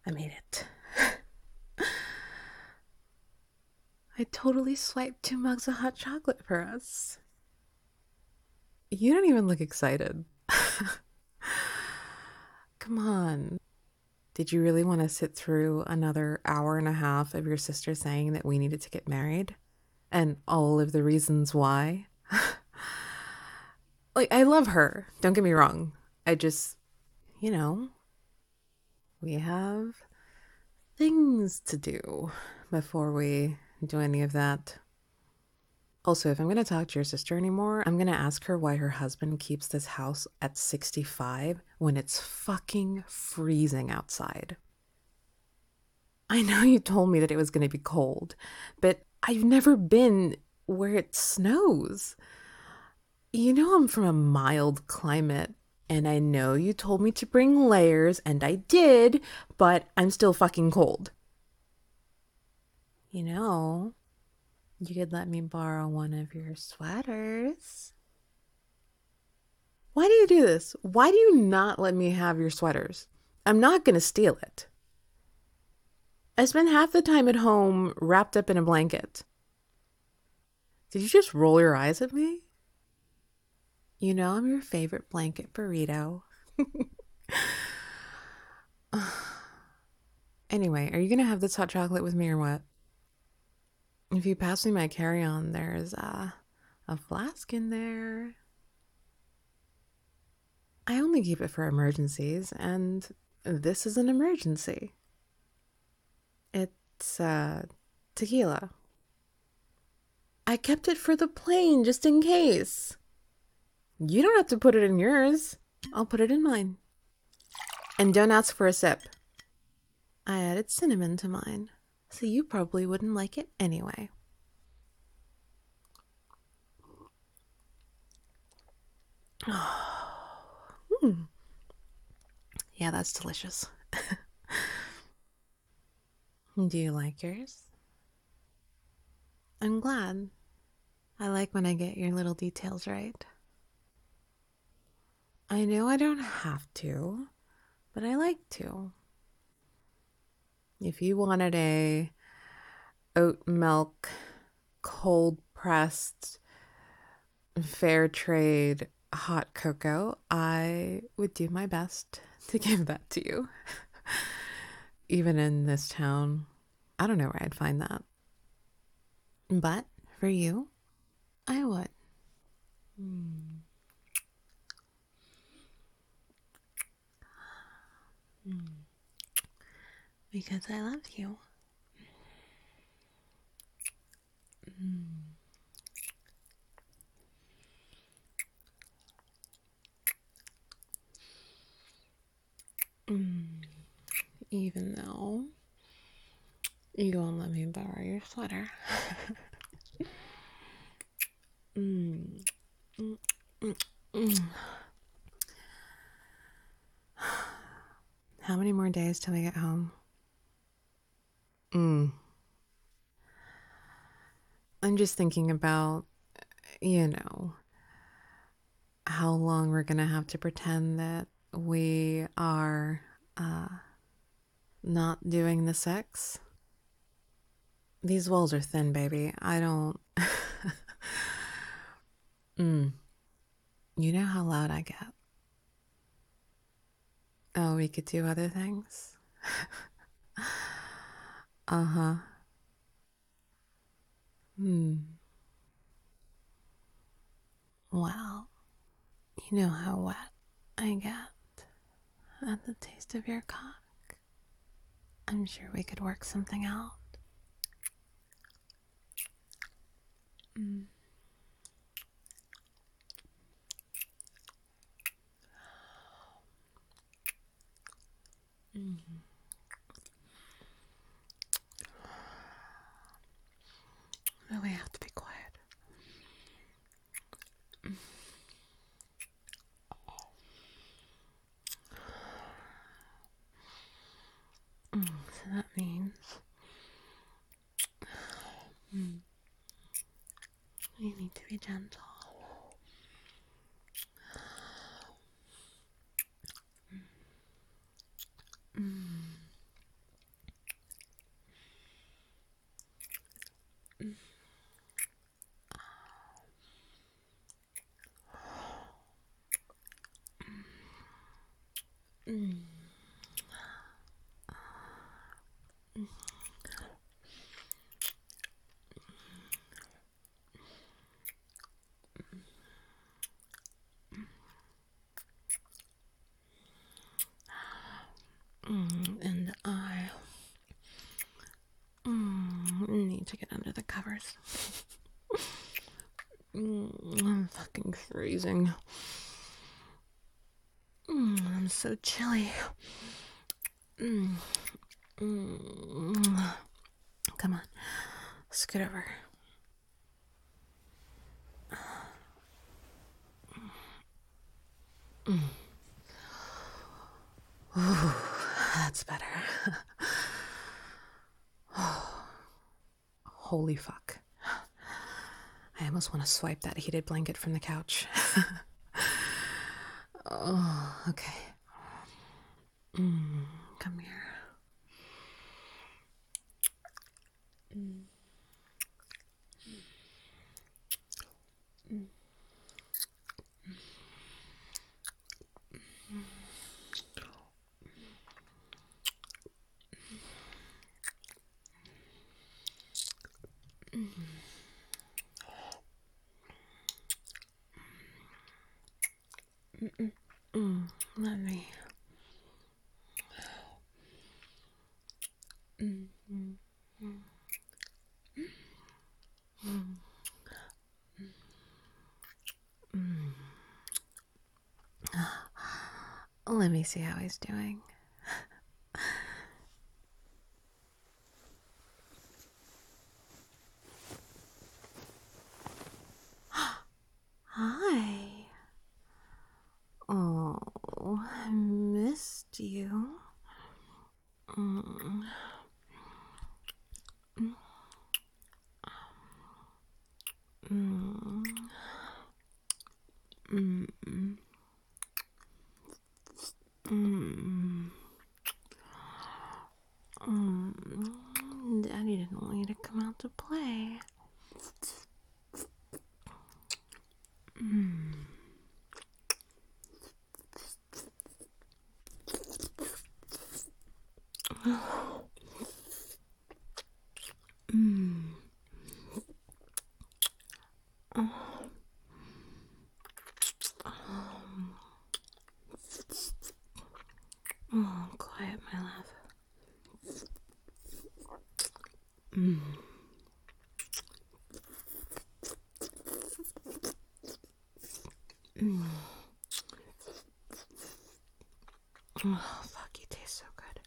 I made it. I totally swiped 2 mugs of hot chocolate for us. You don't even look excited. Come on. Did you really want to sit through another hour and a half of your sister saying that we needed to get married? And all of the reasons why? Like, I love her. Don't get me wrong. I just, you know, we have things to do before we do any of that. Also, if I'm going to talk to your sister anymore, I'm going to ask her why her husband keeps this house at 65 when it's fucking freezing outside. I know you told me that it was going to be cold, but I've never been where it snows. You know I'm from a mild climate, and I know you told me to bring layers, and I did, but I'm still fucking cold. You know, you could let me borrow one of your sweaters. Why do you do this? Why do you not let me have your sweaters? I'm not gonna steal it. I spend half the time at home wrapped up in a blanket. Did you just roll your eyes at me? You know I'm your favorite blanket burrito. Anyway, are you gonna have this hot chocolate with me or what? If you pass me my carry-on, there's a flask in there. I only keep it for emergencies, and this is an emergency. It's tequila. I kept it for the plane just in case. You don't have to put it in yours. I'll put it in mine. And don't ask for a sip. I added cinnamon to mine, so you probably wouldn't like it anyway. Yeah, that's delicious. Do you like yours? I'm glad. I like when I get your little details right. I know I don't have to, but I like to. If you wanted a oat milk, cold pressed, fair trade hot cocoa, I would do my best to give that to you. Even in this town, I don't know where I'd find that. But for you, I would. Mm. Mm. Because I love you. Mm. Mm. Even though you won't let me borrow your sweater. Mm. Mm. Mm. Mm. How many more days till we get home? Mm. I'm just thinking about, you know, how long we're gonna have to pretend that we are not doing the sex. These walls are thin, baby. I don't. Mm. You know how loud I get. Oh, we could do other things? Uh huh. Hmm. Well, you know how wet I get at the taste of your cock. I'm sure we could work something out. Mm. Mm. Oh, we have to be quiet. So that means you need to be gentle. And I need to get under the covers. I'm fucking freezing. I'm so chilly. Come on, scoot over. Ooh, that's better. Holy fuck. I almost want to swipe that heated blanket from the couch. Oh, okay. Come here. Let me. Let me see how he's doing. Hi. Oh, I missed you. Mm. Mm. Mm. Mm. Daddy didn't want you to come out to play. Oh, quiet, my love. Oh, fuck, you taste so good.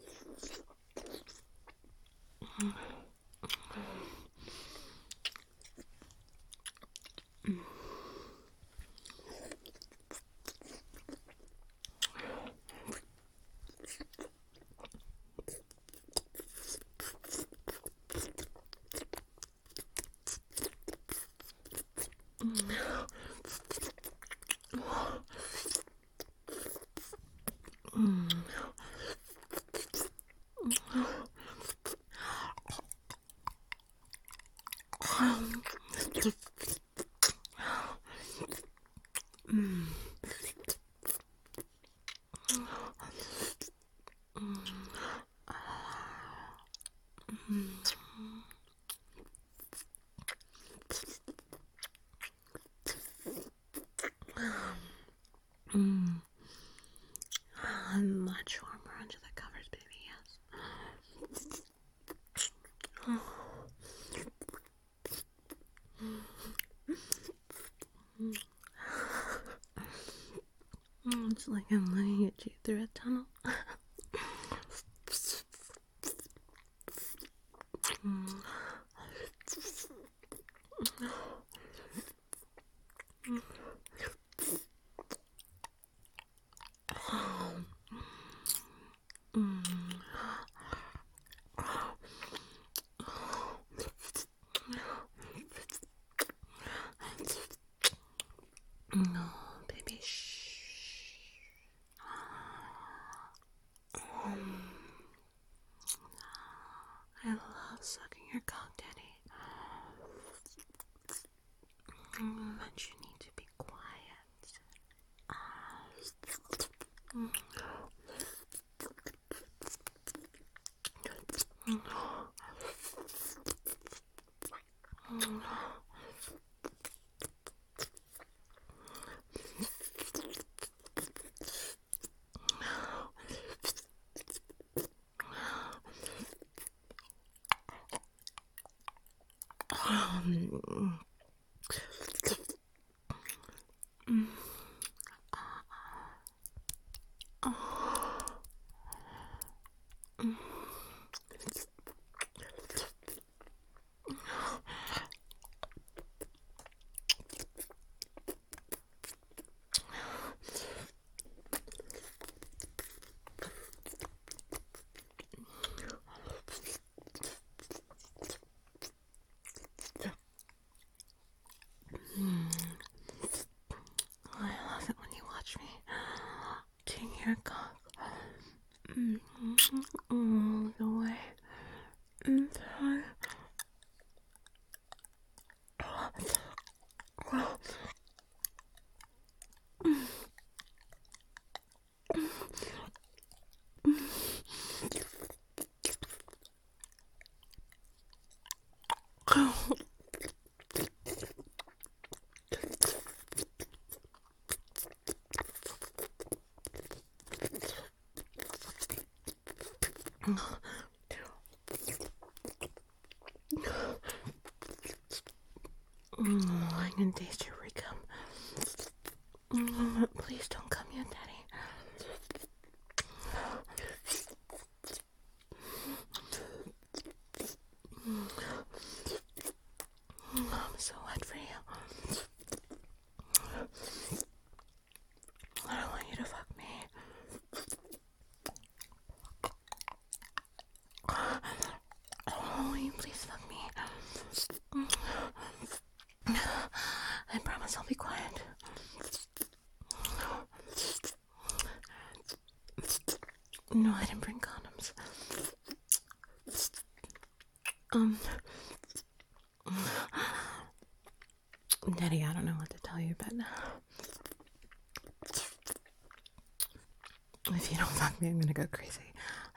I'm much warmer under the covers, baby, yes. It's like I'm looking at you through a tunnel. No, baby, shh. I love sucking your cock, Daddy. But you need to be quiet. Go away. I can taste your recum. Please don't come yet, Daddy. I'm so wet for you. I don't want you to fuck me. Oh, will you please fuck me? I promise I'll be quiet. No, I didn't bring condoms. Daddy, I don't know what to tell you, but if you don't fuck me, I'm gonna go crazy.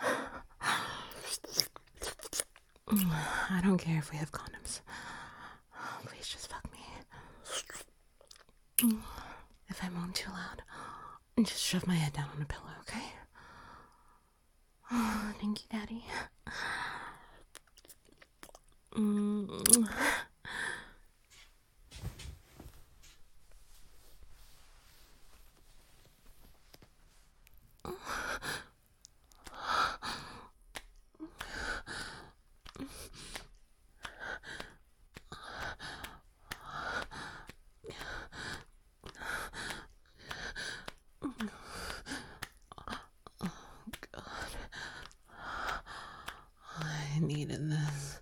I don't care if we have condoms. Please just fuck me. If I moan too loud, just shove my head down on a pillow, okay? Thank you, Daddy. I needed this.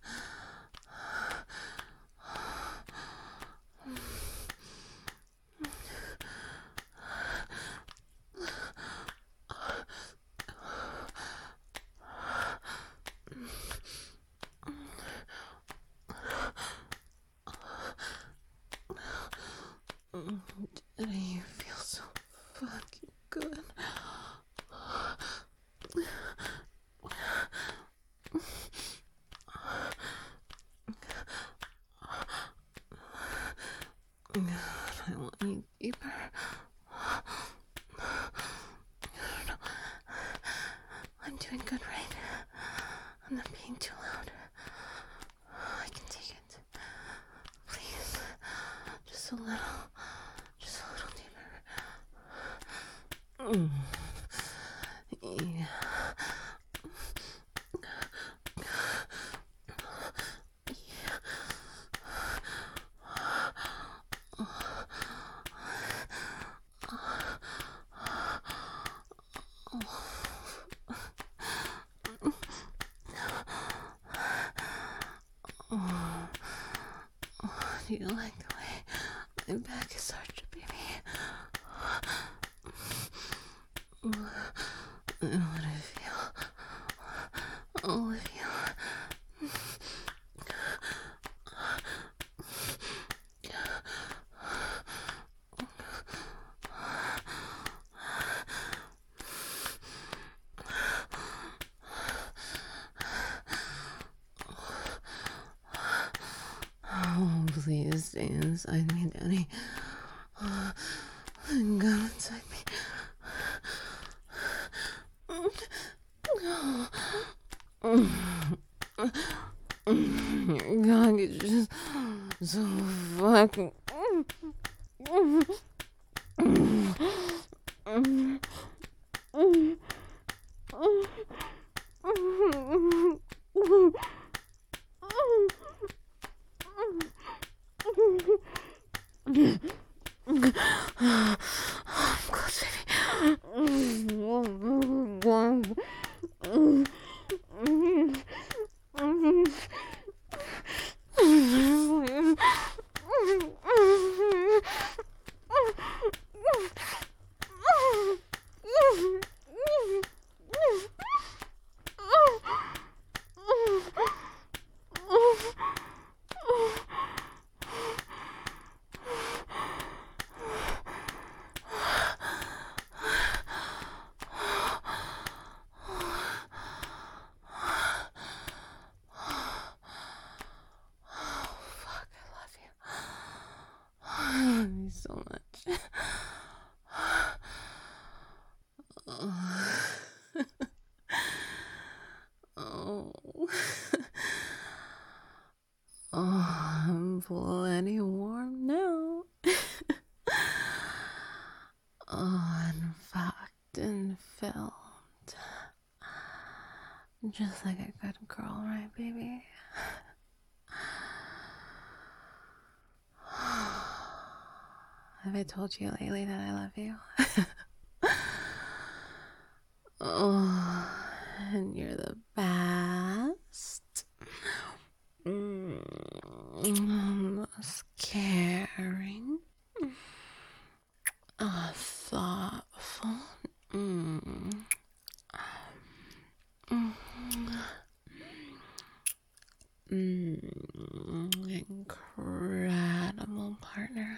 Daddy, you feel so fucking good. I want you deeper. I'm doing good, right? I'm not being too loud. I can take it. Please. Just a little deeper. Yeah. Do you like the way my back is arched, baby? What do I feel? All of you. Oh, please stay inside me, Daddy. Go inside me. Your cock is just so fucking. Close, baby. Oh, I'm plenty warm now. Oh, and fucked and filled. Just like a good girl, right, baby? Have I told you lately that I love you? Oh, and you're the best. Most caring. Thoughtful. Incredible partner.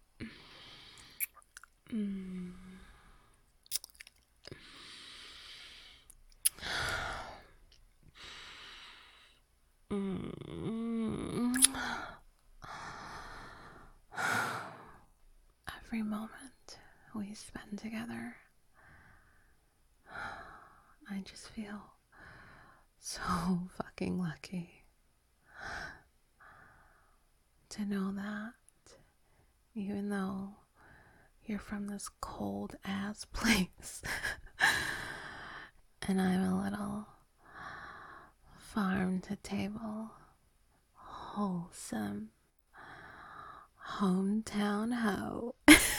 Every moment we spend together, I just feel so fucking lucky to know that even though you're from this cold ass place and I'm a little farm to table, wholesome hometown hoe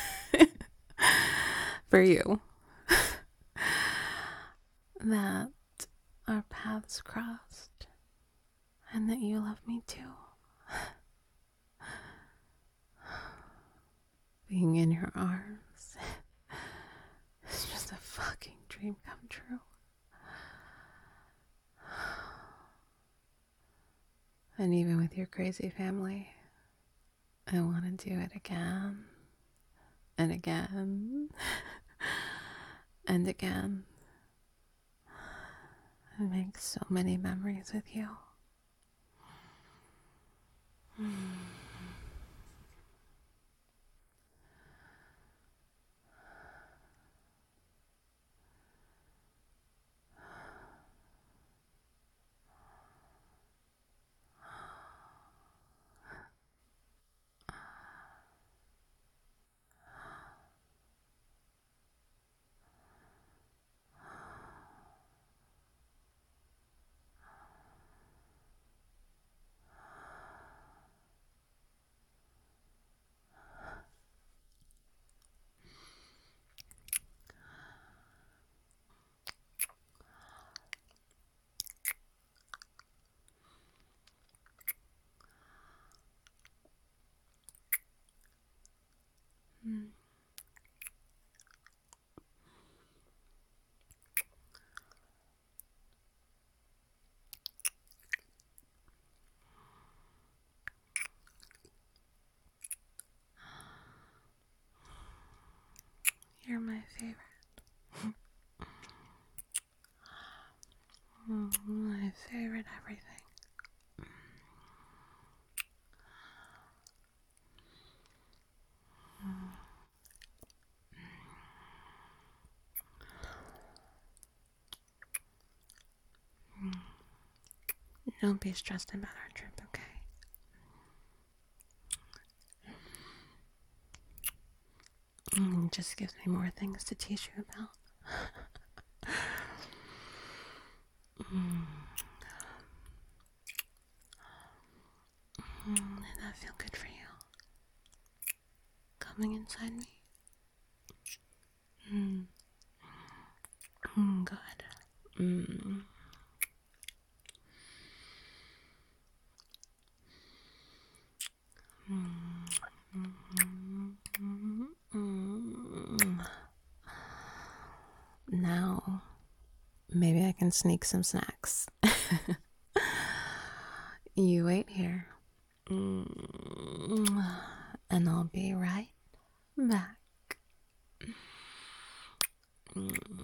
for you, that our paths crossed and that you love me too. Being in your arms is just a fucking dream come true. And even with your crazy family, I want to do it again and again and again and make so many memories with you. You're my favorite. My favorite everything. Don't be stressed about our trip, okay? It just gives me more things to teach you about. Did that feel good for you? Coming inside me? Good. Now, maybe I can sneak some snacks. You wait here. And I'll be right back.